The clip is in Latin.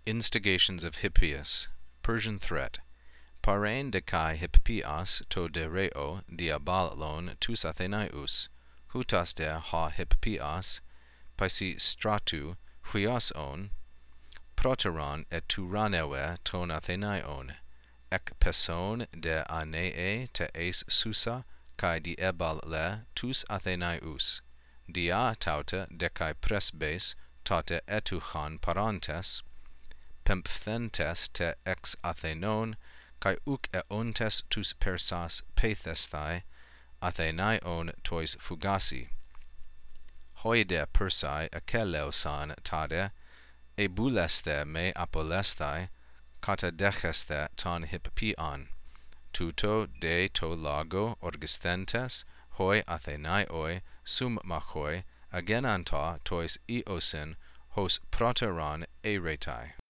Instigations of Hippias. Persian threat. Parain de kai Hippias to de reo diabalon tous Athenaius, hutas de ha Hippias, paisi stratu, huios on, proteron et turanewe ton Athenaion, ek peson de anee te eis susa, kai diebal le tous Athenaius, dia taute de kai presbes, tate etuchan parantes, pempthentes te ex Athenon, kai uk eontes tous persas pathesthai, Athenaion tois fugasi. Hoide persai akeleusan tade, ebuleste me apolesthai, kata decheste ton Hippion, tuto de to lago orgisthentes, hoi Athenaioi, sum machoi, agenanta tois eosin, hos proteron eretai.